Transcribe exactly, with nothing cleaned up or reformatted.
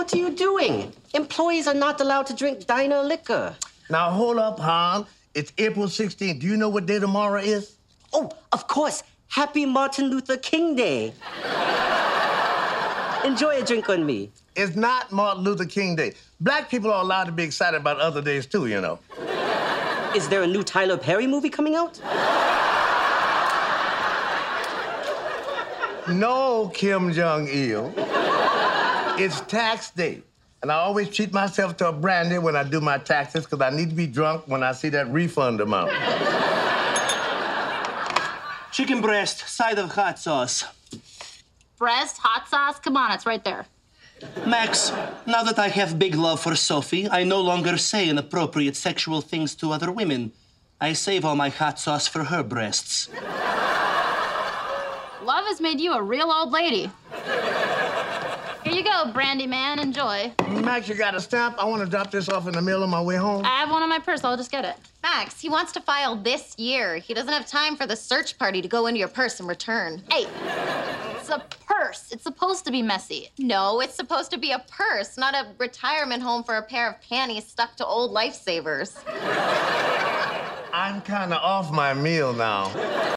What are you doing? Employees are not allowed to drink diner liquor. Now, hold up, Han. It's April sixteenth. Do you know what day tomorrow is? Oh, of course. Happy Martin Luther King Day. Enjoy a drink on me. It's not Martin Luther King Day. Black people are allowed to be excited about other days, too, you know. Is there a new Tyler Perry movie coming out? No, Kim Jong-il. It's tax day. And I always treat myself to a brandy when I do my taxes because I need to be drunk when I see that refund amount. Chicken breast, side of hot sauce. Breast, hot sauce, come on, it's right there. Max, now that I have big love for Sophie, I no longer say inappropriate sexual things to other women. I save all my hot sauce for her breasts. Love has made you a real old lady. Here you go, Brandy Man, enjoy. Max, you got a stamp? I want to drop this off in the mail on my way home. I have one in my purse, I'll just get it. Max, he wants to file this year. He doesn't have time for the search party to go into your purse and return. Hey, it's a purse. It's supposed to be messy. No, it's supposed to be a purse, not a retirement home for a pair of panties stuck to old lifesavers. I'm kind of off my meal now.